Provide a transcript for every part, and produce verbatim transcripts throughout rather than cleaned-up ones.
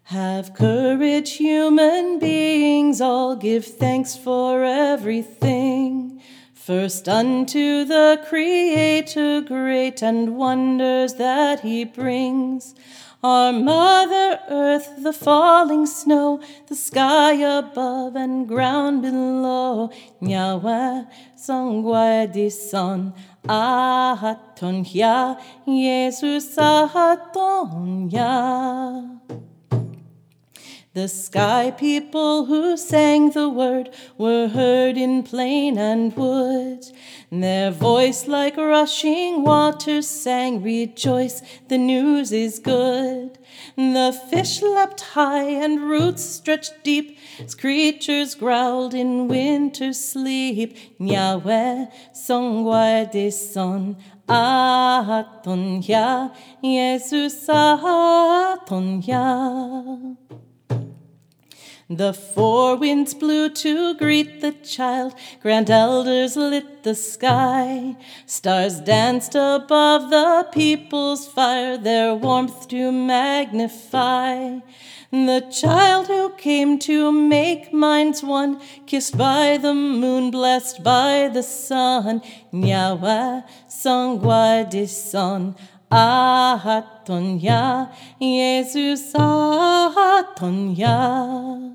Have courage, human beings, all give thanks for everything. First unto the Creator great and wonders that he brings. Our Mother Earth, the falling snow, the sky above and ground below. Yahweh, songwa di son, ahaton ya, Jesus ahaton ya. The sky people who sang the word were heard in plain and wood. Their voice like rushing waters sang, rejoice, the news is good. The fish leapt high and roots stretched deep, as creatures growled in winter sleep. Yahweh, songwa de son, ahaton ya, Jesus ahaton ya. The four winds blew to greet the child, grand elders lit the sky. Stars danced above the people's fire, their warmth to magnify. The child who came to make minds one, kissed by the moon, blessed by the sun. Yahweh, songwa de son, ahaton ya, Jesus ahaton ya.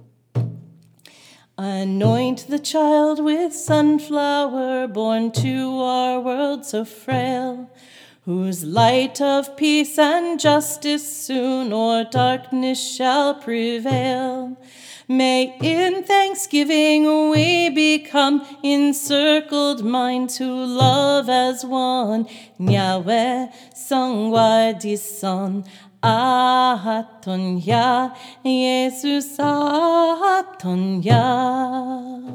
Anoint the child with sunflower, born to our world so frail, whose light of peace and justice soon o'er darkness shall prevail. May in thanksgiving we become encircled minds who love as one. Yahweh, songwa di son, ahaton ya, Jesus ahaton ya.